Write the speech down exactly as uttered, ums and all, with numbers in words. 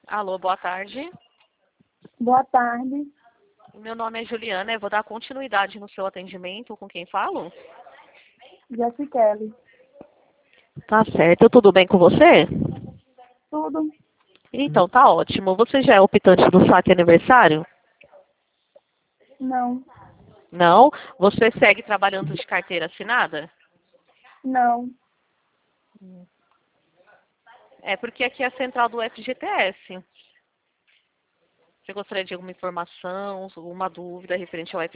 Alô, boa tarde. Boa tarde. Meu nome é Juliana, eu vou dar continuidade no seu atendimento. Com quem falo? Jessica. Tá certo. Tudo bem com você? Tudo? Então, tá ótimo. Você já é optante do saque aniversário? Não. Não? Você segue trabalhando de carteira assinada? Não. É porque aqui é a central do F G T S. Você gostaria de alguma informação, alguma dúvida referente ao